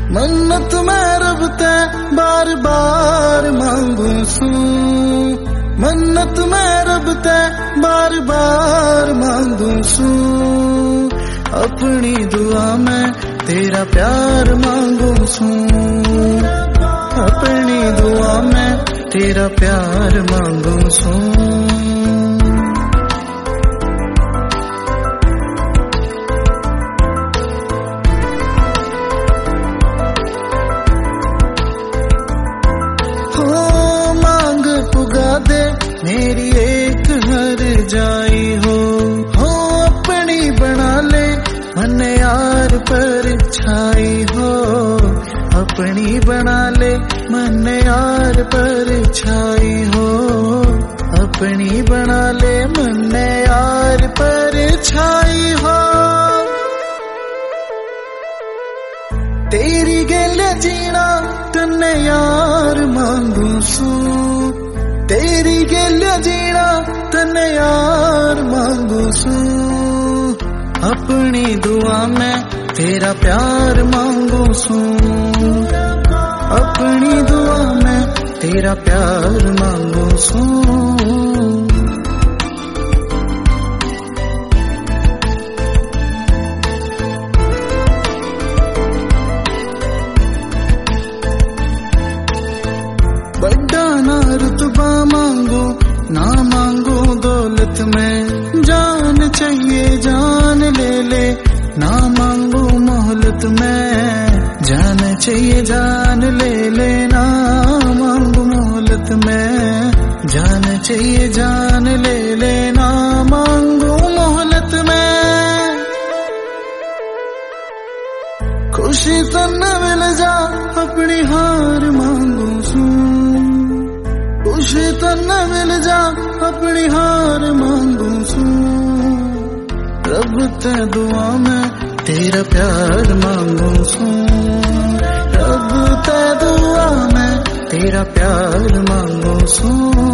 मन्नत मैं रब ते बार बार मांगू सू, मन्नत मैं रब ते बार बार मांगू सू। अपनी दुआ में तेरा प्यार मांगू सू, अपनी दुआ में तेरा प्यार मांगू सू। मेरी एक हर जाई हो अपनी बना ले मन यार पर छाई हो, अपनी बना ले मन यार पर छाई हो, अपनी बना ले मन यार पर छाई हो। तेरी गले जीना तन्ने यार मांगू सू, तेरी गले जीना तन्ने यार मांगू सू। अपनी दुआ में तेरा प्यार मांगू सू, अपनी दुआ में तेरा प्यार मांगू सू। बड़ा ना रुतबा मांगो ना मांगो दौलत में, जान चाहिए जान ले ले ना मांगो मोहलत में, जान चाहिए जान ले ले ना मांगो मोहलत में, जान चाहिए जान ले ले ना मांगो मोहलत में। खुशी तो न मिल जा अपनी हार मांगू सू, खुशी तो न मिल जा अपनी हार मांगू सू। रब ते दुआ में तेरा प्यार मांगू सू, रब ते दुआ में तेरा प्यार मांगू सू।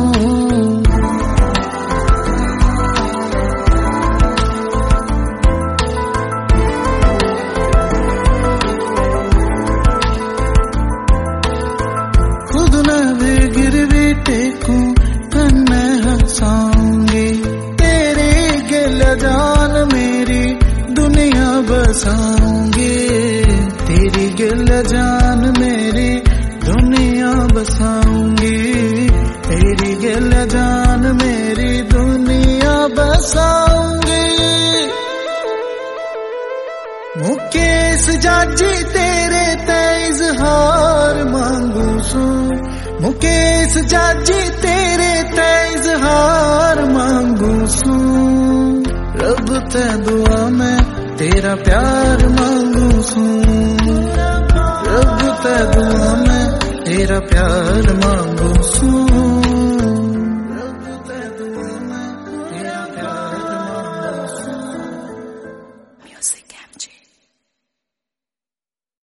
खुद न भी गिरवी टेकूं तन्ने हंसाऊंगी, तेरी गिला जान मेरी दुनिया बसाऊंगी, तेरी गिला जान मेरी दुनिया बसाऊंगी, तेरी गिला जान मेरी दुनिया बसाऊंगी। मुकेश जाजी तेरे ते इज़हार मांगू सू, मुकेश जाजी तेरे ते इज़हार मांगू सू। रब ते दुआ में तेरा प्यार मांगू सू, रब ते दुआ में तेरा प्यार मांगू